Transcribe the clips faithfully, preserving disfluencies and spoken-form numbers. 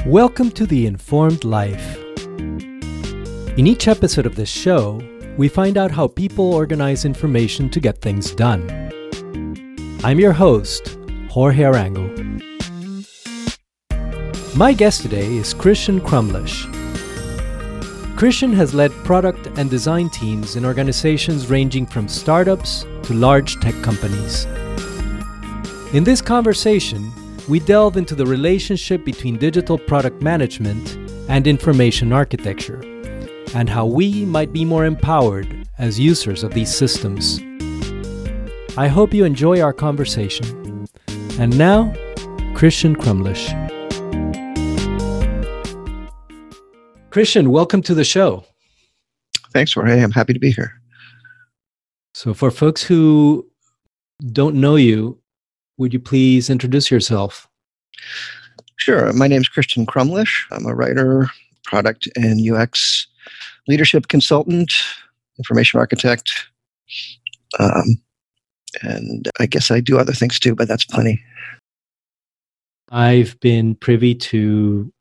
Welcome to The Informed Life. In each episode of this show, we find out how people organize information to get things done. I'm your host, Jorge Arango. My guest today is Christian Crumlish. Christian has led product and design teams in organizations ranging from startups to large tech companies. In this conversation, we delve into the relationship between digital product management and information architecture, and how we might be more empowered as users of these systems. I hope you enjoy our conversation. And now, Christian Crumlish. Christian, welcome to the show. Thanks, Jorge. I'm happy to be here. So for folks who don't know you, would you please introduce yourself? Sure. My name is Christian Crumlish. I'm a writer, product and U X leadership consultant, information architect, um, and I guess I do other things too, but that's plenty. I've been privy to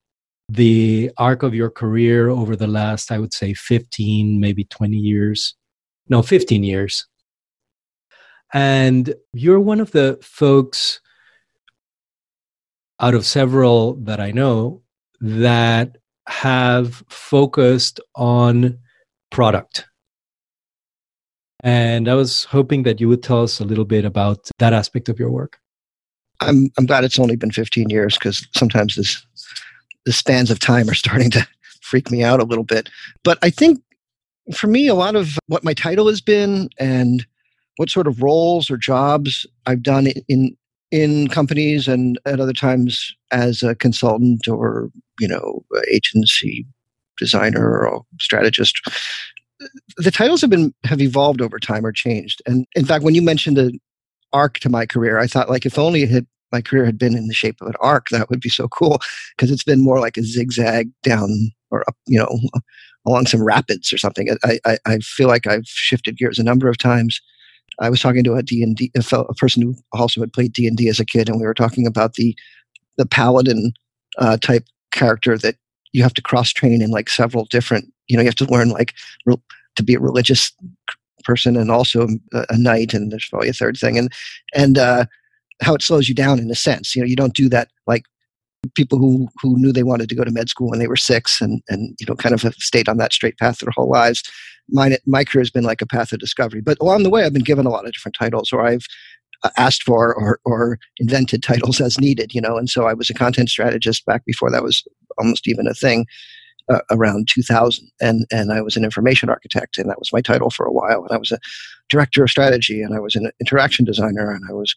the arc of your career over the last, I would say, fifteen, maybe twenty years. No, fifteen years. And you're one of the folks out of several that I know that have focused on product. And I was hoping that you would tell us a little bit about that aspect of your work. I'm I'm glad it's only been fifteen years, because sometimes this the spans of time are starting to freak me out a little bit. But I think for me, a lot of what my title has been and what sort of roles or jobs I've done in in companies and at other times as a consultant or, you know, agency designer or strategist, the titles have been have evolved over time or changed. And in fact, when you mentioned the arc to my career, I thought, like, if only it had, my career had been in the shape of an arc, that would be so cool, because it's been more like a zigzag down or up, you know, along some rapids or something. I, I, I feel like I've shifted gears a number of times. I was talking to a D and D, a, fellow, a person who also had played D and D as a kid, and we were talking about the the paladin uh, type character that you have to cross train in like several different. You know, you have to learn like re- to be a religious person and also a, a knight, and there's probably a third thing, and and uh, how it slows you down in a sense. You know, you don't do that like people who who knew they wanted to go to med school when they were six, and and you know, kind of have stayed on that straight path their whole lives. My, my career has been like a path of discovery. But along the way, I've been given a lot of different titles, or I've uh, asked for or, or invented titles as needed, you know. And so I was a content strategist back before that was almost even a thing, uh, around two thousand. And, and I was an information architect, and that was my title for a while. And I was a director of strategy, and I was an interaction designer, and I was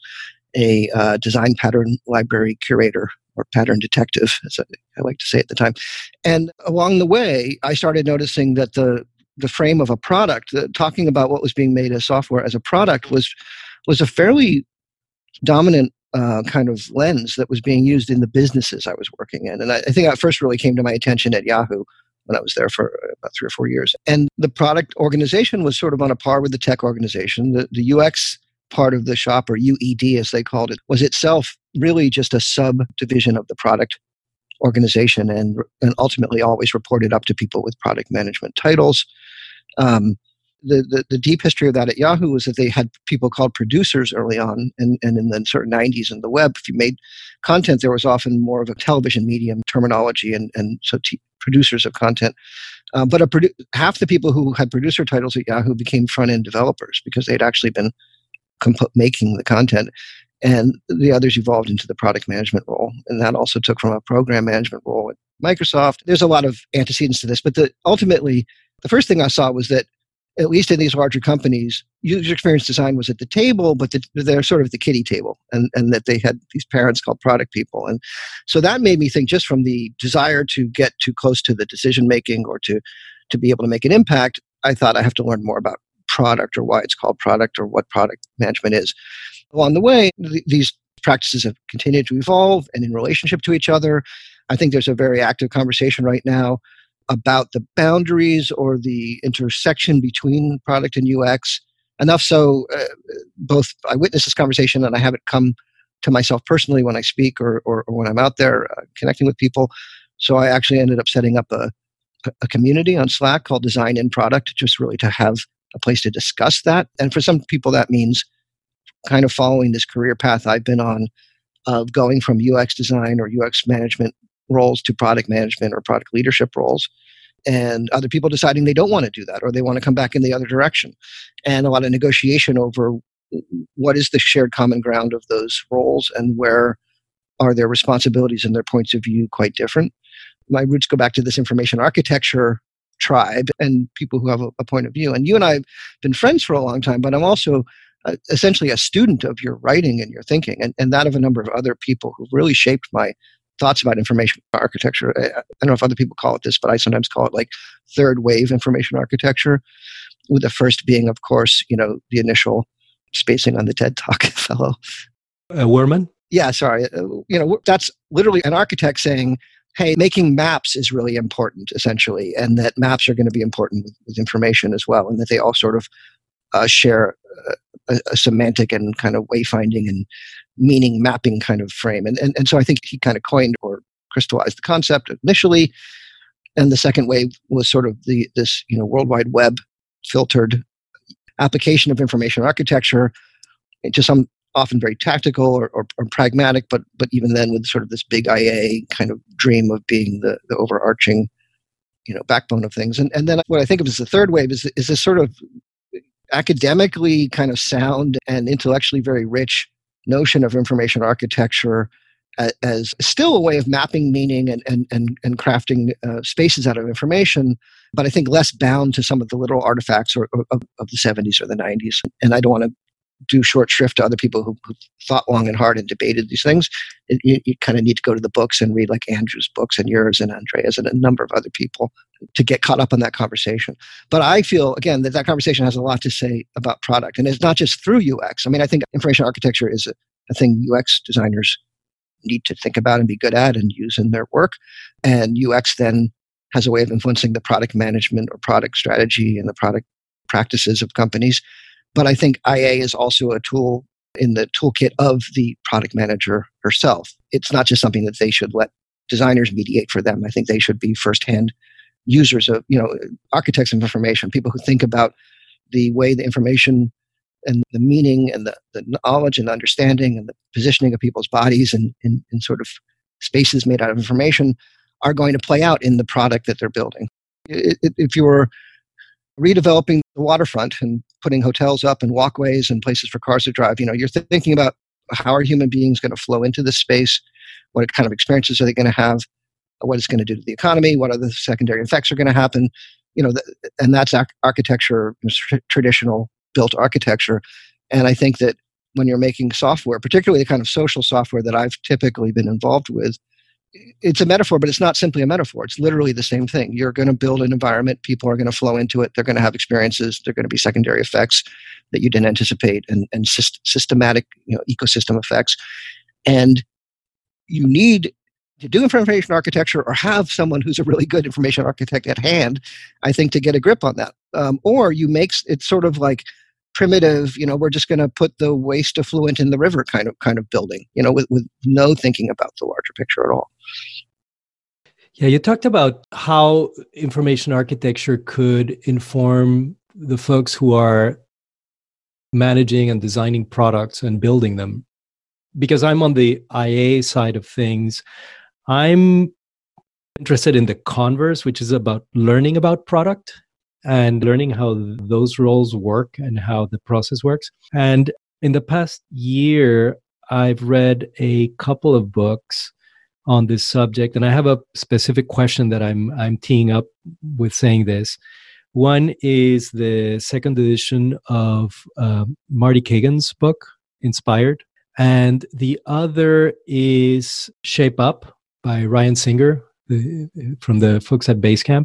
a uh, design pattern library curator, or pattern detective, as I, I like to say at the time. And along the way, I started noticing that the the frame of a product, uh, talking about what was being made as software as a product was was a fairly dominant uh, kind of lens that was being used in the businesses I was working in. And I, I think that first really came to my attention at Yahoo when I was there for about three or four years. And the product organization was sort of on a par with the tech organization. The, the U X part of the shop, or U E D as they called it, was itself really just a subdivision of the product organization, and and ultimately always reported up to people with product management titles. Um, the, the the deep history of that at Yahoo was that they had people called producers early on, and, and in the certain nineties in the web, if you made content, there was often more of a television medium terminology, and, and so t- producers of content. Uh, but a produ- half the people who had producer titles at Yahoo became front-end developers because they'd actually been comp- making the content. And the others evolved into the product management role. And that also took from a program management role at Microsoft. There's a lot of antecedents to this, but the, ultimately, the first thing I saw was that, at least in these larger companies, user experience design was at the table, but the, they're sort of at the kiddie table, and, and that they had these parents called product people. And so that made me think, just from the desire to get too close to the decision-making or to, to be able to make an impact, I thought I have to learn more about product, or why it's called product, or what product management is. Along the way, th- these practices have continued to evolve and in relationship to each other. I think there's a very active conversation right now about the boundaries or the intersection between product and U X. Enough so, uh, both I witnessed this conversation and I have it come to myself personally when I speak or, or, or when I'm out there uh, connecting with people. So I actually ended up setting up a, a community on Slack called Design in Product, just really to have a place to discuss that. And for some people, that means kind of following this career path I've been on of going from U X design or U X management roles to product management or product leadership roles. And other people deciding they don't want to do that or they want to come back in the other direction. And a lot of negotiation over what is the shared common ground of those roles and where are their responsibilities and their points of view quite different. My roots go back to this information architecture tribe and people who have a, a point of view. And you and I have been friends for a long time, but I'm also uh, essentially a student of your writing and your thinking and, and that of a number of other people who've really shaped my thoughts about information architecture. I, I don't know if other people call it this, but I sometimes call it like third wave information architecture, with the first being, of course, you know, the initial spacing on the TED Talk fellow. Uh, Werman? Yeah, sorry. Uh, you know, that's literally an architect saying, hey, making maps is really important, essentially, and that maps are going to be important with, with information as well, and that they all sort of uh, share a, a semantic and kind of wayfinding and meaning mapping kind of frame. And, and, and so I think he kind of coined or crystallized the concept initially. And the second wave was sort of the this, you know, World Wide Web filtered application of information architecture to some often very tactical or, or, or pragmatic, but but even then with sort of this big I A kind of dream of being the, the overarching, you know, backbone of things. And and then what I think of as the third wave is is this sort of academically kind of sound and intellectually very rich notion of information architecture as, as still a way of mapping meaning and and and, and crafting uh, spaces out of information, but I think less bound to some of the literal artifacts or, or, of, of the seventies or the nineties. And I don't want to do short shrift to other people who, who thought long and hard and debated these things. It, you, you kind of need to go to the books and read like Andrew's books and yours and Andrea's and a number of other people to get caught up on that conversation. But I feel, again, that that conversation has a lot to say about product. And it's not just through U X. I mean, I think information architecture is a, a thing U X designers need to think about and be good at and use in their work. And U X then has a way of influencing the product management or product strategy and the product practices of companies. But I think I A is also a tool in the toolkit of the product manager herself. It's not just something that they should let designers mediate for them. I think they should be firsthand users of, you know, architects of information, people who think about the way the information and the meaning and the, the knowledge and the understanding and the positioning of people's bodies and in, in sort of spaces made out of information are going to play out in the product that they're building. It, it, if you were redeveloping the waterfront and putting hotels up and walkways and places for cars to drive, you know, you're th- thinking about how are human beings going to flow into this space, what kind of experiences are they going to have, what it's going to do to the economy, what other secondary effects are going to happen, you know, th- and that's ar- architecture, tr- traditional built architecture. And I think that when you're making software, particularly the kind of social software that I've typically been involved with, it's a metaphor, but it's not simply a metaphor. It's literally the same thing. You're going to build an environment. People are going to flow into it. They're going to have experiences. They're going to be secondary effects that you didn't anticipate and, and syst- systematic, you know, ecosystem effects. And you need to do information architecture or have someone who's a really good information architect at hand, I think, to get a grip on that. Um, or you make it sort of like primitive, you know, we're just going to put the waste effluent in the river kind of kind of building, you know, with, with no thinking about the larger picture at all. Yeah, you talked about how information architecture could inform the folks who are managing and designing products and building them. Because I'm on the I A side of things, I'm interested in the converse, which is about learning about product and learning how those roles work and how the process works. And in the past year, I've read a couple of books on this subject, and I have a specific question that I'm I'm teeing up with saying this. One is the second edition of uh, Marty Kagan's book, Inspired, and the other is Shape Up by Ryan Singer the, from the folks at Basecamp.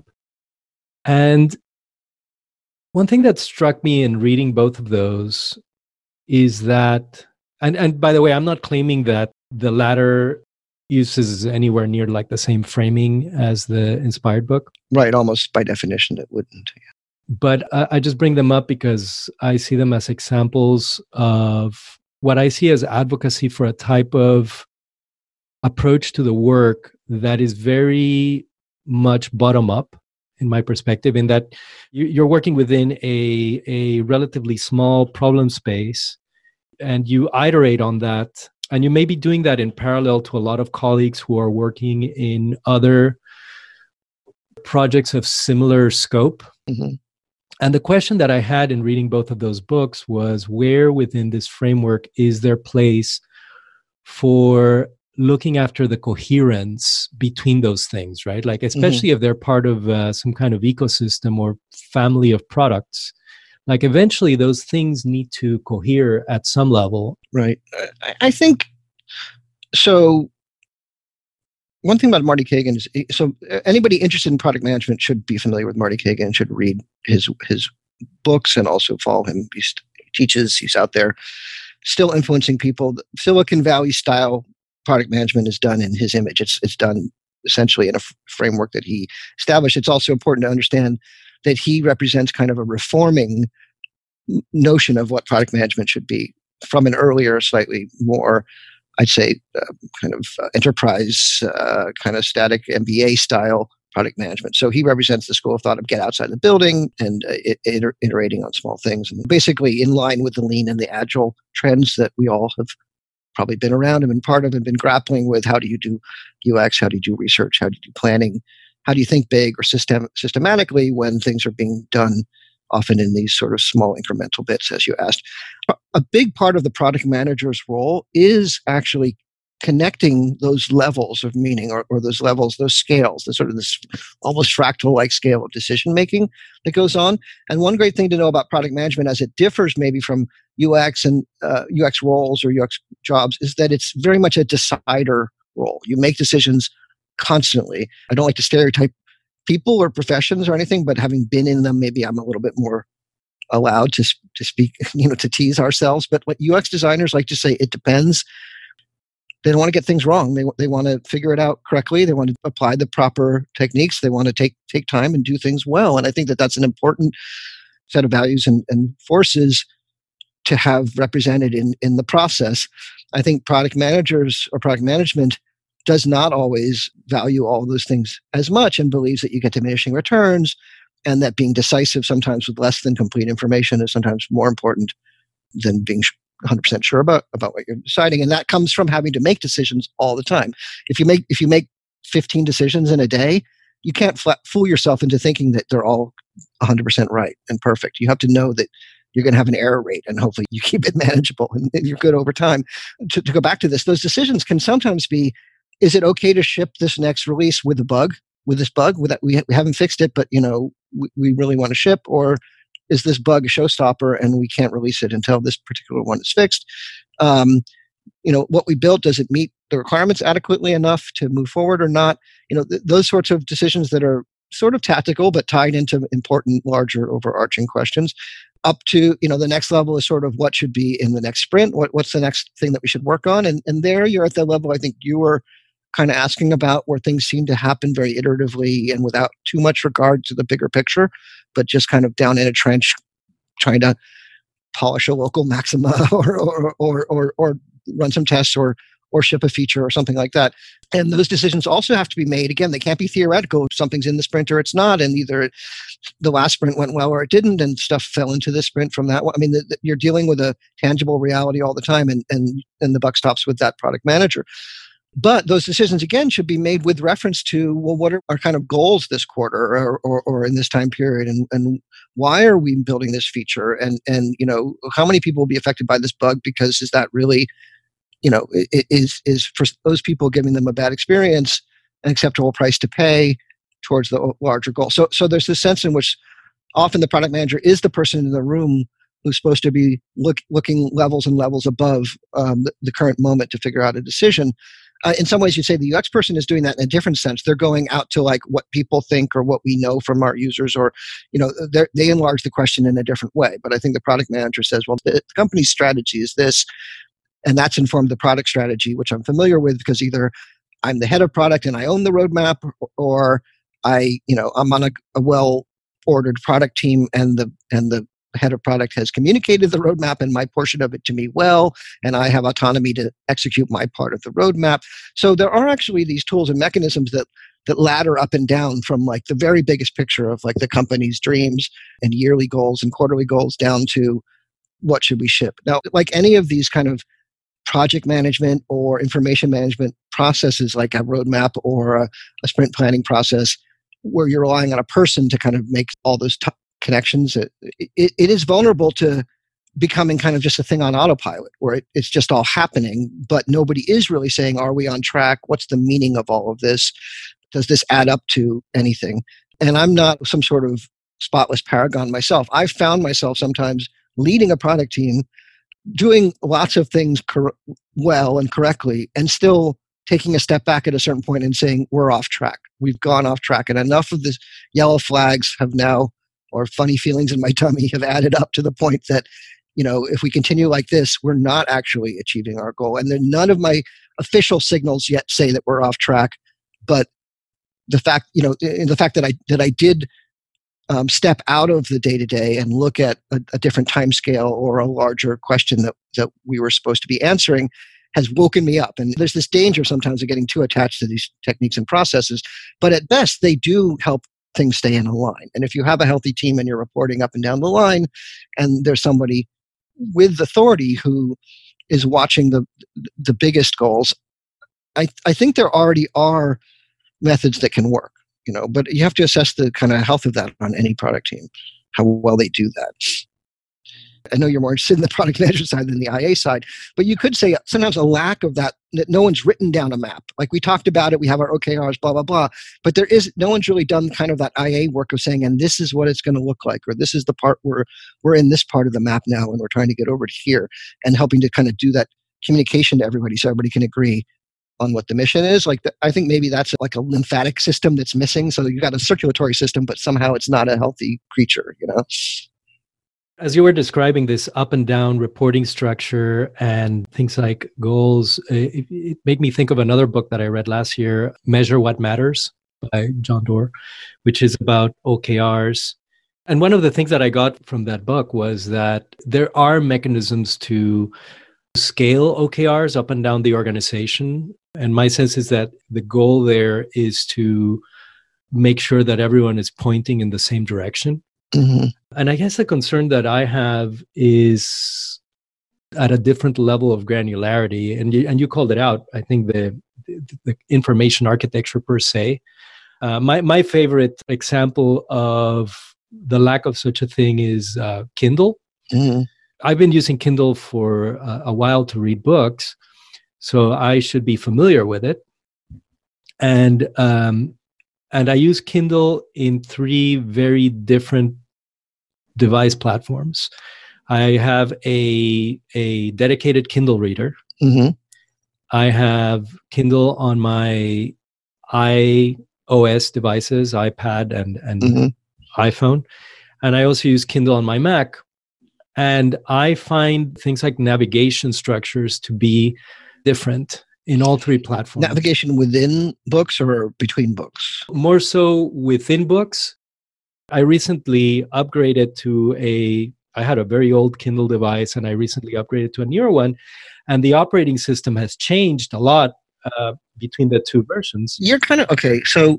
And one thing that struck me in reading both of those is that, and, and by the way, I'm not claiming that the latter uses anywhere near like the same framing as the Inspired book. Right, almost by definition it wouldn't. But I, I just bring them up because I see them as examples of what I see as advocacy for a type of approach to the work that is very much bottom up, in my perspective, in that you're working within a, a relatively small problem space and you iterate on that. And you may be doing that in parallel to a lot of colleagues who are working in other projects of similar scope. Mm-hmm. And the question that I had in reading both of those books was, where within this framework is there place for looking after the coherence between those things, right? Like, especially mm-hmm. if they're part of uh, some kind of ecosystem or family of products, like eventually those things need to cohere at some level. Right. I think, so one thing about Marty Cagan is, so anybody interested in product management should be familiar with Marty Cagan, should read his his books and also follow him. He's, he teaches, he's out there still influencing people. Silicon Valley style product management is done in his image. It's it's done essentially in a f- framework that he established. It's also important to understand that he represents kind of a reforming notion of what product management should be from an earlier, slightly more, I'd say, uh, kind of uh, enterprise, uh, kind of static M B A style product management. So he represents the school of thought of get outside the building and uh, iter- iterating on small things, and basically in line with the lean and the agile trends that we all have probably been around and been part of and been grappling with. How do you do U X? How do you do research? How do you do planning? How do you think big or system systematically when things are being done often in these sort of small incremental bits, as you asked? A big part of the product manager's role is actually connecting those levels of meaning, or, or those levels, those scales, the sort of this almost fractal-like scale of decision-making that goes on. And one great thing to know about product management, as it differs maybe from U X and uh, U X roles or U X jobs, is that it's very much a decider role. You make decisions constantly. I don't like to stereotype people or professions or anything, but having been in them, maybe I'm a little bit more allowed to to speak, you know, to tease ourselves. But what U X designers like to say, it depends. They don't want to get things wrong. They they want to figure it out correctly. They want to apply the proper techniques. They want to take take time and do things well. And I think that that's an important set of values and, and forces to have represented in, in the process. I think product managers or product management does not always value all those things as much and believes that you get diminishing returns, and that being decisive sometimes with less than complete information is sometimes more important than being one hundred percent sure about, about what you're deciding. And that comes from having to make decisions all the time. If you make if you make fifteen decisions in a day, you can't flat, fool yourself into thinking that they're all one hundred percent right and perfect. You have to know that you're going to have an error rate, and hopefully you keep it manageable and, and you're good over time. To, to go back to this, those decisions can sometimes be, is it okay to ship this next release with a bug, with this bug, with that we, we haven't fixed it, but you know we, we really want to ship? Or is this bug a showstopper and we can't release it until this particular one is fixed? Um, you know, what we built, does it meet the requirements adequately enough to move forward or not? You know, th- those sorts of decisions that are sort of tactical but tied into important, larger, overarching questions. Up to, you know, the next level is sort of what should be in the next sprint. What, what's the next thing that we should work on? And and there you're at the level I think you were kind of asking about, where things seem to happen very iteratively and without too much regard to the bigger picture, but just kind of down in a trench trying to polish a local maxima or or or or, or run some tests or or ship a feature or something like that. And those decisions also have to be made. Again, they can't be theoretical. If something's in the sprint or it's not, and either the last sprint went well or it didn't, and stuff fell into the sprint from that one. I mean, the, the, you're dealing with a tangible reality all the time, and and and the buck stops with that product manager. But those decisions, again, should be made with reference to, well, what are our kind of goals this quarter or, or, or in this time period? And, and why are we building this feature? And, and, you know, how many people will be affected by this bug? Because is that really, you know, is, is for those people giving them a bad experience an acceptable price to pay towards the larger goal? So, so there's this sense in which often the product manager is the person in the room who's supposed to be look, looking levels and levels above um, the, the current moment to figure out a decision. Uh, in some ways, you'd say the U X person is doing that in a different sense. They're going out to like what people think or what we know from our users, or, you know, they enlarge the question in a different way. But I think the product manager says, well, the company's strategy is this, and that's informed the product strategy, which I'm familiar with because either I'm the head of product and I own the roadmap, or I, you know, I'm on a, a well-ordered product team, and the and the head of product has communicated the roadmap and my portion of it to me well, and I have autonomy to execute my part of the roadmap. So there are actually these tools and mechanisms that that ladder up and down from like the very biggest picture of like the company's dreams and yearly goals and quarterly goals down to what should we ship. Now, like any of these kind of project management or information management processes like a roadmap or a, a sprint planning process where you're relying on a person to kind of make all those t- connections, it, it, it is vulnerable to becoming kind of just a thing on autopilot where it, it's just all happening, but nobody is really saying, are we on track? What's the meaning of all of this? Does this add up to anything? And I'm not some sort of spotless paragon myself. I've found myself sometimes leading a product team, doing lots of things cor- well and correctly, and still taking a step back at a certain point and saying, we're off track. We've gone off track. And enough of the yellow flags have now, or funny feelings in my tummy have added up to the point that, you know, if we continue like this, we're not actually achieving our goal. And then none of my official signals yet say that we're off track. But the fact, you know, the fact that I that I did um, step out of the day to day and look at a, a different time scale or a larger question that that we were supposed to be answering has woken me up. And there's this danger sometimes of getting too attached to these techniques and processes. But at best, they do help things stay in a line. And if you have a healthy team and you're reporting up and down the line, and there's somebody with authority who is watching the the biggest goals, I I think there already are methods that can work, you know, but you have to assess the kind of health of that on any product team, how well they do that. I know you're more interested in the product management side than the I A side, but you could say sometimes a lack of that, that no one's written down a map. Like we talked about it, we have our O K Rs, blah, blah, blah, but there is, no one's really done kind of that I A work of saying, and this is what it's going to look like, or this is the part where we're in this part of the map now and we're trying to get over to here, and helping to kind of do that communication to everybody so everybody can agree on what the mission is. Like the, I think maybe that's like a lymphatic system that's missing. So you've got a circulatory system, but somehow it's not a healthy creature, you know? As you were describing this up and down reporting structure and things like goals, it, it made me think of another book that I read last year, Measure What Matters by John Doerr, which is about O K Rs. And one of the things that I got from that book was that there are mechanisms to scale O K Rs up and down the organization. And my sense is that the goal there is to make sure that everyone is pointing in the same direction. Mm-hmm. And I guess the concern that I have is at a different level of granularity. And you, and you called it out, I think the, the, the information architecture per se. Uh, my, my favorite example of the lack of such a thing is uh, Kindle. Mm-hmm. I've been using Kindle for uh, a while to read books, so I should be familiar with it. And um, and I use Kindle in three very different device platforms. I have a a dedicated Kindle reader. Mm-hmm. I have Kindle on my iOS devices, iPad and, and mm-hmm. iPhone. And I also use Kindle on my Mac. And I find things like navigation structures to be different in all three platforms. Navigation within books or between books? More so within books. I recently upgraded to a, I had a very old Kindle device and I recently upgraded to a newer one. And the operating system has changed a lot uh, between the two versions. You're kind of, okay, so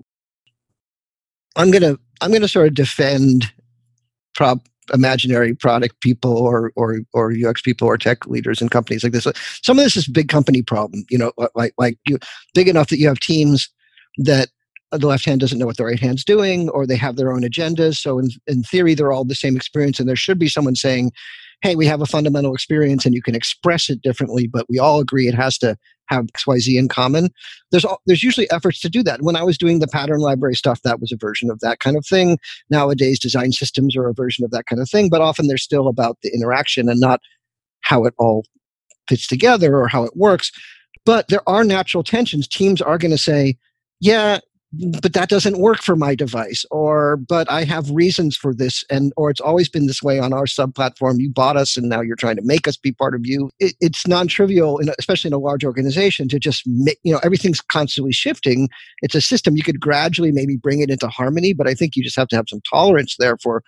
I'm going to, I'm going to sort of defend prop imaginary product people or or or U X people or tech leaders in companies like this. Some of this is a big company problem, you know, like like you big enough that you have teams that the left hand doesn't know what the right hand's doing, or they have their own agendas. So in, in theory, they're all the same experience, and there should be someone saying, hey, we have a fundamental experience and you can express it differently, but we all agree it has to have X Y Z in common. There's there's usually efforts to do that. When I was doing the pattern library stuff, that was a version of that kind of thing. Nowadays, design systems are a version of that kind of thing, but often they're still about the interaction and not how it all fits together or how it works. But there are natural tensions. Teams are going to say, yeah, but that doesn't work for my device, or but I have reasons for this, and or it's always been this way on our sub platform. You bought us and now you're trying to make us be part of you. It, it's non-trivial, in, especially in a large organization, to just make, you know, everything's constantly shifting. It's a system. You could gradually maybe bring it into harmony, but I think you just have to have some tolerance there for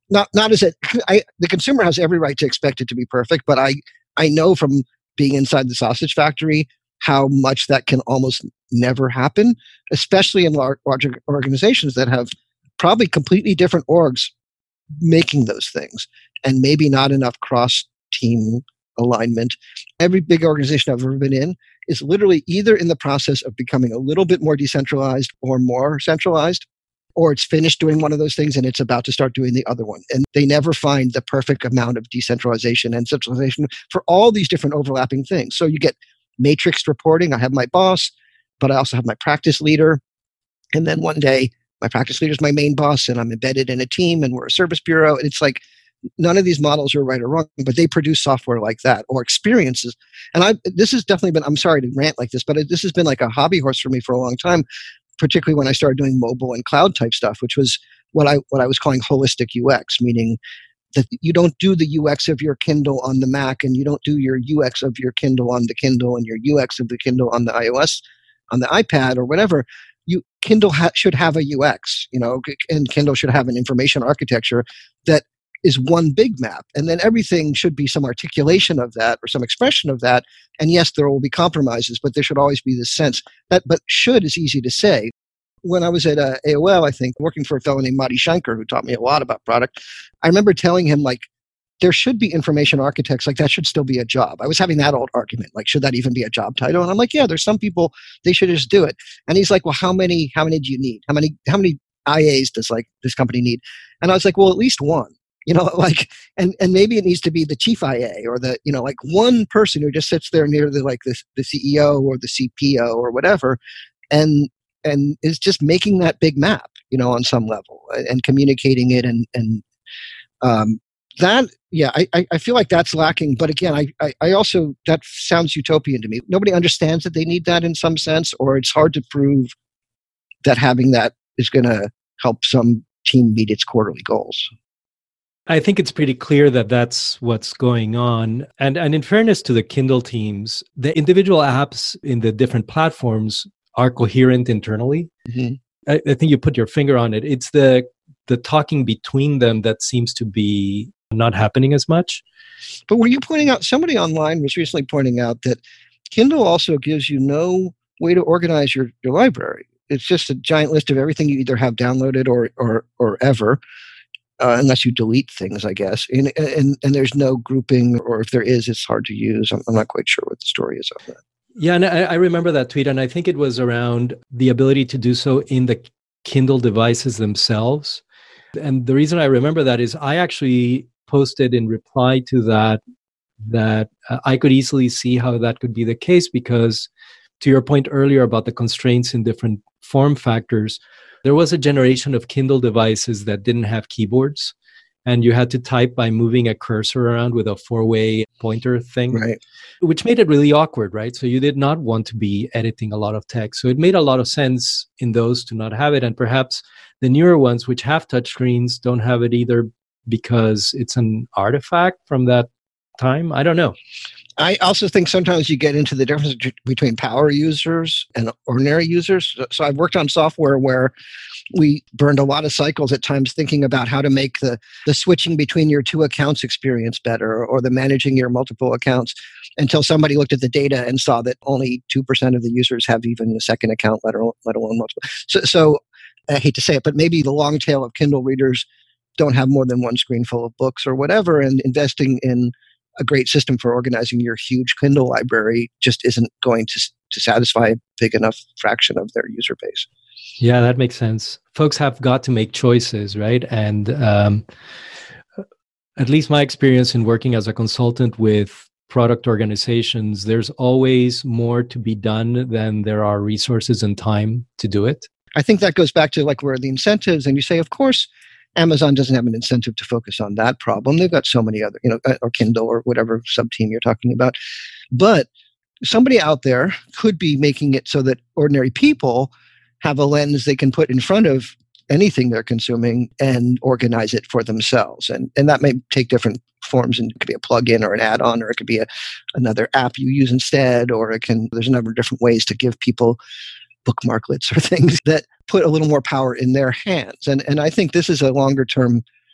not not as it. I, the consumer has every right to expect it to be perfect, but I I know from being inside the sausage factory how much that can almost never happen, especially in large, larger organizations that have probably completely different orgs making those things, and maybe not enough cross team alignment. Every big organization I've ever been in is literally either in the process of becoming a little bit more decentralized or more centralized, or it's finished doing one of those things and it's about to start doing the other one. And they never find the perfect amount of decentralization and centralization for all these different overlapping things. So you get matrixed reporting. I have my boss, but I also have my practice leader. And then one day, my practice leader is my main boss, and I'm embedded in a team, and we're a service bureau. And it's like, none of these models are right or wrong, but they produce software like that or experiences. And I, this has definitely been, I'm sorry to rant like this, but it, this has been like a hobby horse for me for a long time, particularly when I started doing mobile and cloud type stuff, which was what I, what I was calling holistic U X, meaning that you don't do the U X of your Kindle on the Mac, and you don't do your U X of your Kindle on the Kindle, and your U X of the Kindle on the iOS, on the iPad or whatever. You, Kindle ha- should have a U X, you know, and Kindle should have an information architecture that is one big map. And then everything should be some articulation of that or some expression of that. And yes, there will be compromises, but there should always be this sense that, but should is easy to say. When I was at uh, A O L, I think, working for a fellow named Mati Shankar, who taught me a lot about product, I remember telling him, like, there should be information architects, like that should still be a job. I was having that old argument, like, should that even be a job title? And I'm like, yeah, there's some people, they should just do it. And he's like, well, how many, how many do you need? How many, how many I As does like this company need? And I was like, well, at least one, you know, like, and, and maybe it needs to be the chief I A or the, you know, like one person who just sits there near the, like the, the C E O or the C P O or whatever. And, and is just making that big map, you know, on some level and communicating it. And, and, um, that, yeah, I, I feel like that's lacking. But again, I, I, I also, that sounds utopian to me. Nobody understands that they need that in some sense, or it's hard to prove that having that is going to help some team meet its quarterly goals. I think it's pretty clear that that's what's going on. And, and in fairness to the Kindle teams, the individual apps in the different platforms are coherent internally. Mm-hmm. I, I think you put your finger on it. It's the the talking between them that seems to be not happening as much. But were you pointing out, somebody online was recently pointing out that Kindle also gives you no way to organize your, your library. It's just a giant list of everything you either have downloaded or or or ever, uh, unless you delete things, I guess. And, and and there's no grouping, or if there is, it's hard to use. I'm, I'm not quite sure what the story is of that. Yeah, and I, I remember that tweet, and I think it was around the ability to do so in the Kindle devices themselves. And the reason I remember that is I actually posted in reply to that that uh, I could easily see how that could be the case, because to your point earlier about the constraints in different form factors, there was a generation of Kindle devices that didn't have keyboards, and you had to type by moving a cursor around with a four-way pointer thing, right, which made it really awkward, right? So you did not want to be editing a lot of text. So it made a lot of sense in those to not have it. And perhaps the newer ones, which have touchscreens, don't have it either because it's an artifact from that time. I don't know. I also think sometimes you get into the difference between power users and ordinary users. So I've worked on software where we burned a lot of cycles at times thinking about how to make the, the switching between your two accounts experience better, or the managing your multiple accounts, until somebody looked at the data and saw that only two percent of the users have even a second account, let alone, let alone multiple. So, so I hate to say it, but maybe the long tail of Kindle readers don't have more than one screen full of books or whatever, and investing in a great system for organizing your huge Kindle library just isn't going to, to satisfy a big enough fraction of their user base. Yeah, that makes sense. Folks have got to make choices, right? And um, at least my experience in working as a consultant with product organizations, there's always more to be done than there are resources and time to do it. I think that goes back to like where are the incentives, and you say, of course, Amazon doesn't have an incentive to focus on that problem. They've got so many other, you know, or Kindle or whatever sub-team you're talking about. But somebody out there could be making it so that ordinary people have a lens they can put in front of anything they're consuming and organize it for themselves. And, and that may take different forms, and it could be a plugin or an add-on, or it could be a, another app you use instead, or it can, there's a number of different ways to give people bookmarklets or things that put a little more power in their hands. And and I think this is a longer term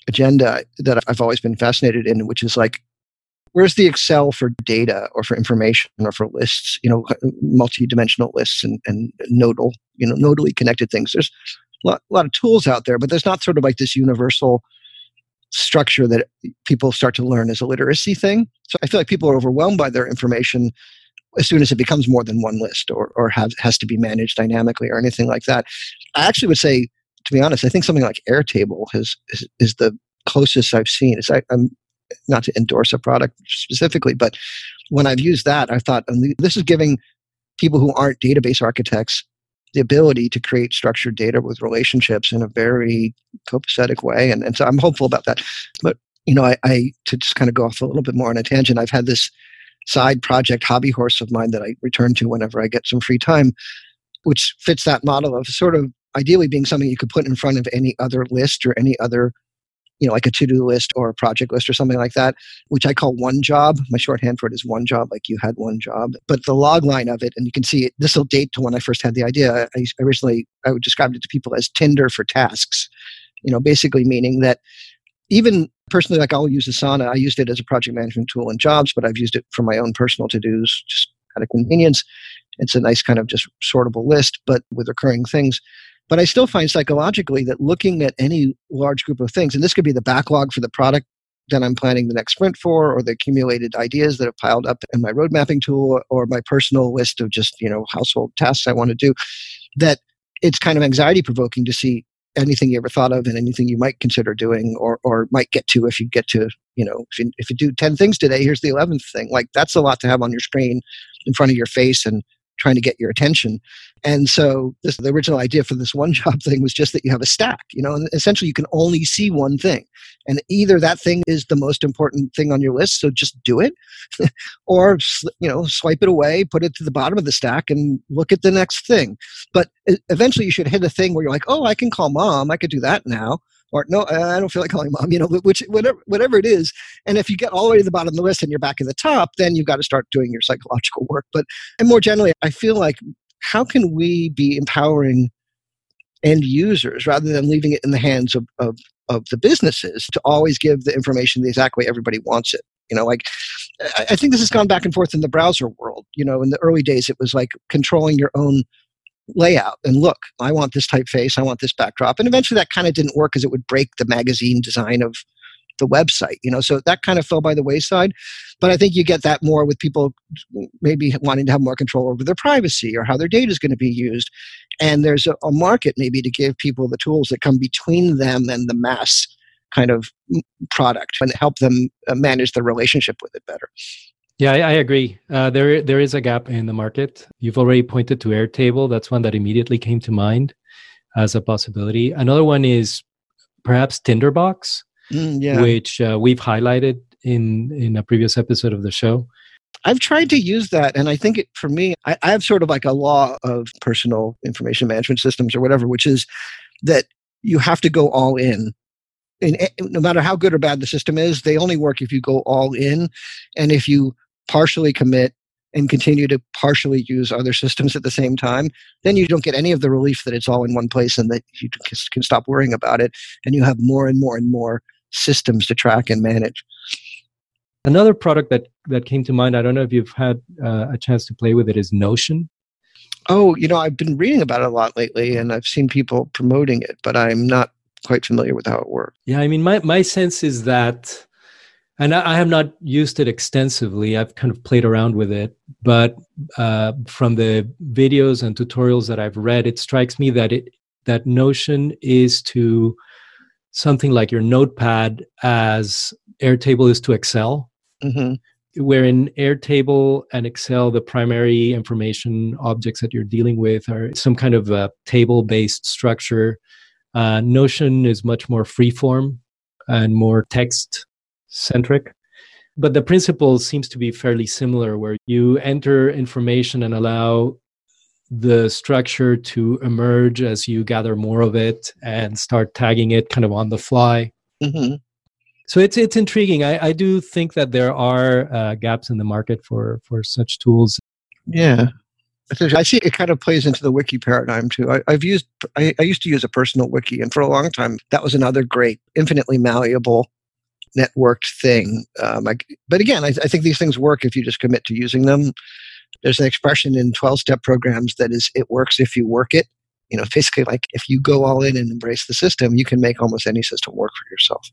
agenda that I've always been fascinated in, which is like, where's the Excel for data or for information or for lists, you know, multi-dimensional lists and, and nodal, you know, nodally connected things. There's a lot, a lot of tools out there, but there's not sort of like this universal structure that people start to learn as a literacy thing. So I feel like people are overwhelmed by their information as soon as it becomes more than one list or, or has, has to be managed dynamically or anything like that. I actually would say, to be honest, I think something like Airtable has, is, is the closest I've seen. It's, I, I'm not to endorse a product specifically, but when I've used that, I thought, this is giving people who aren't database architects the ability to create structured data with relationships in a very copacetic way. And, and so I'm hopeful about that. But, you know, I, I to just kind of go off a little bit more on a tangent, I've had this side project hobby horse of mine that I return to whenever I get some free time, which fits that model of sort of ideally being something you could put in front of any other list or any other, you know, like a to-do list or a project list or something like that, which I call one job. My shorthand for it is one job, like you had one job. But the log line of it, and you can see it, this will date to when I first had the idea. I originally, I would describe it to people as Tinder for tasks, you know, basically meaning that even personally, like I'll use Asana. I used it as a project management tool in jobs, but I've used it for my own personal to-dos just out of convenience. It's a nice kind of just sortable list, but with recurring things. But I still find psychologically that looking at any large group of things, and this could be the backlog for the product that I'm planning the next sprint for, or the accumulated ideas that have piled up in my road mapping tool, or my personal list of just, you know, household tasks I want to do, that it's kind of anxiety provoking to see anything you ever thought of and anything you might consider doing or or might get to if you get to, you know, if you, if you do ten things today, here's the eleventh thing. Like, that's a lot to have on your screen in front of your face and trying to get your attention. And so this, the original idea for this one job thing was just that you have a stack, you know, and essentially you can only see one thing. And either that thing is the most important thing on your list, so just do it, or, you know, swipe it away, put it to the bottom of the stack and look at the next thing. But eventually you should hit a thing where you're like, oh, I can call mom. I could do that now. Or no, I don't feel like calling mom, you know, which, whatever, whatever it is. And if you get all the way to the bottom of the list and you're back at the top, then you've got to start doing your psychological work. But, and more generally, I feel like, how can we be empowering end users rather than leaving it in the hands of, of, of the businesses to always give the information the exact way everybody wants it? You know, like, I, I think this has gone back and forth in the browser world. You know, in the early days, it was like controlling your own layout and look, I want this typeface, I want this backdrop. And eventually that kind of didn't work because it would break the magazine design of the website, you know, so that kind of fell by the wayside. But I think you get that more with people maybe wanting to have more control over their privacy or how their data is going to be used. And there's a, a market maybe to give people the tools that come between them and the mass kind of product and help them manage the relationship with it better. Yeah, I, I agree. Uh, there, there is a gap in the market. You've already pointed to Airtable. That's one that immediately came to mind as a possibility. Another one is perhaps Tinderbox, mm, yeah. which uh, we've highlighted in, in a previous episode of the show. I've tried to use that, and I think it, for me, I, I have sort of like a law of personal information management systems or whatever, which is that you have to go all in. And no matter how good or bad the system is, they only work if you go all in. And if you partially commit and continue to partially use other systems at the same time, then you don't get any of the relief that it's all in one place and that you can stop worrying about it. And you have more and more and more systems to track and manage. Another product that, that came to mind, I don't know if you've had uh, a chance to play with it, is Notion. Oh, you know, I've been reading about it a lot lately and I've seen people promoting it, but I'm not quite familiar with how it works. Yeah, I mean, my, my sense is that, and I, I have not used it extensively, I've kind of played around with it, but uh, from the videos and tutorials that I've read, it strikes me that it that Notion is to something like your Notepad as Airtable is to Excel. Mm-hmm. Where in Airtable and Excel, the primary information objects that you're dealing with are some kind of a table-based structure. Uh, Notion is much more freeform and more text-centric. But the principle seems to be fairly similar, where you enter information and allow the structure to emerge as you gather more of it and start tagging it kind of on the fly. Mm-hmm. So it's it's intriguing. I, I do think that there are uh, gaps in the market for, for such tools. Yeah. I see it kind of plays into the wiki paradigm too. I, I've used, I, I used to use a personal wiki, and for a long time, that was another great, infinitely malleable, networked thing. Um, I, but again, I, I think these things work if you just commit to using them. There's an expression in twelve-step programs that is, it works if you work it. You know, basically, like if you go all in and embrace the system, you can make almost any system work for yourself.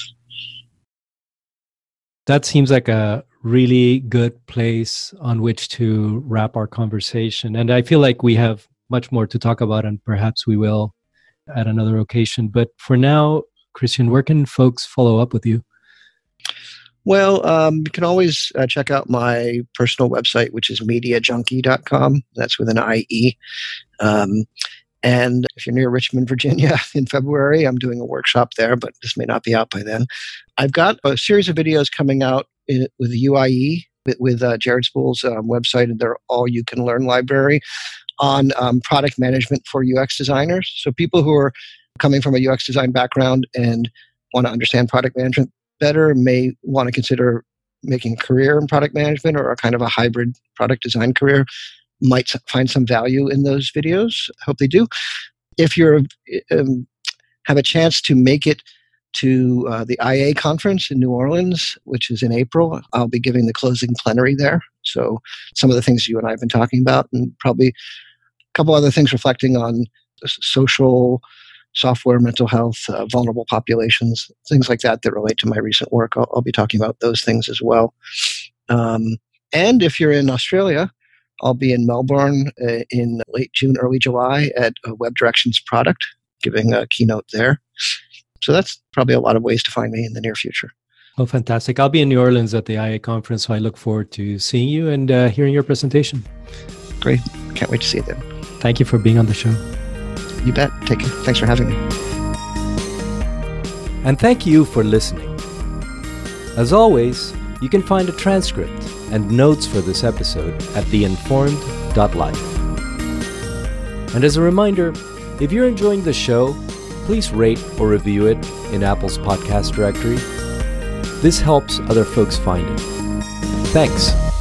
That seems like a really good place on which to wrap our conversation. And I feel like we have much more to talk about, and perhaps we will at another occasion. But for now, Christian, where can folks follow up with you? Well, um, you can always uh, check out my personal website, which is media junkie dot com. That's with an I E. Um, and if you're near Richmond, Virginia, in February, I'm doing a workshop there, but this may not be out by then. I've got a series of videos coming out in, with the U I E, with, with uh, Jared Spool's um, website and their All You Can Learn library on um, product management for U X designers. So people who are coming from a U X design background and want to understand product management better may want to consider making a career in product management, or a kind of a hybrid product design career might find some value in those videos. I hope they do. If you um, have a chance to make it to uh, the I A conference in New Orleans, which is in April, I'll be giving the closing plenary there. So some of the things you and I have been talking about, and probably a couple other things reflecting on social software, mental health, uh, vulnerable populations, things like that that relate to my recent work. I'll, I'll be talking about those things as well. Um, and if you're in Australia, I'll be in Melbourne uh, in late June, early July at uh, Web Directions Product, giving a keynote there. So that's probably a lot of ways to find me in the near future. Well, fantastic. I'll be in New Orleans at the I A conference, so I look forward to seeing you and uh, hearing your presentation. Great. Can't wait to see you then. Thank you for being on the show. You bet. Take care. Thanks for having me. And thank you for listening. As always, you can find a transcript and notes for this episode at the informed dot life. And as a reminder, if you're enjoying the show, please rate or review it in Apple's podcast directory. This helps other folks find it. Thanks.